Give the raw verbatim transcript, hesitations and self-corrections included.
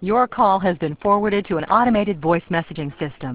Your call has been forwarded to an automated voice messaging system.